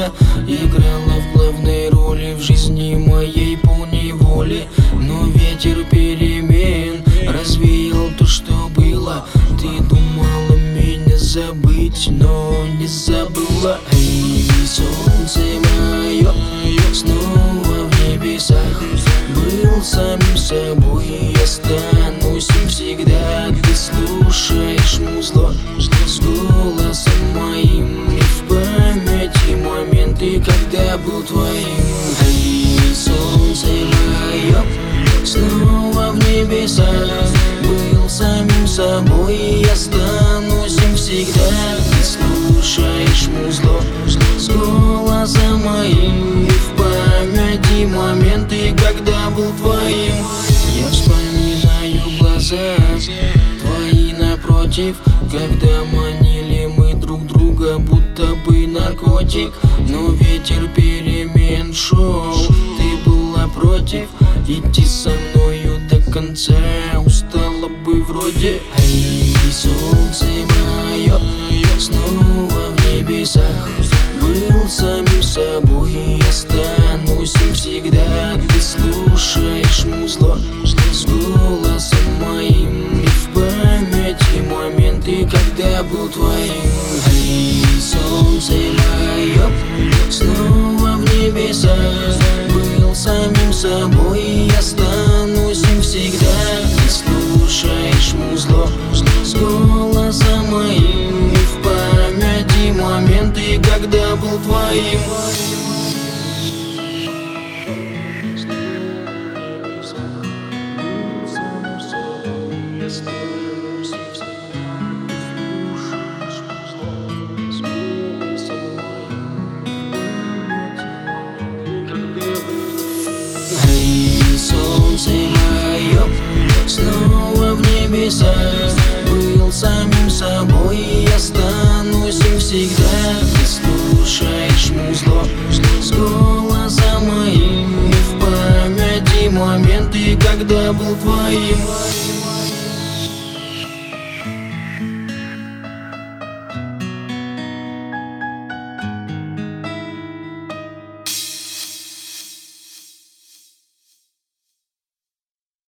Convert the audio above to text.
года играла в главной роли в жизни моей поневоле. Но ветер перемен развеял то, что было. Ты думала меня забыть, но не забыла. Эй, солнце мое, снова в небесах. Был самим собой и останусь им всегда. Ты слушаешь музло с голосом моим, и в памяти моменты, когда был твоим. Эй, солнце мое, снова в небесах. Был самим собой и останусь им всегда. Ты слушаешь музло с голосом моим, и в памяти моменты, когда был твоим. Я вспоминаю глаза твои напротив, когда манили мы друг друга, будто бы наркотик. Но ветер перемен шел, ты была против идти со мною до конца, устала бы вроде. Эй, солнце мое, снова в небесах. Был самим собой и останусь им всегда. Ты слушаешь музло с голосом моим, и в памяти моменты, когда был твоим. Эй, солнце мое, снова в небесах. Был самим собой и останусь им всегда. Ты слушаешь музло с голосом моим, и в памяти моменты, когда был твоим. Эй, солнце мое, снова в небесах. Был самим собой и останусь им всегда. Ты слушаешь музло с голосом моим, и в памяти моменты, когда был твоим.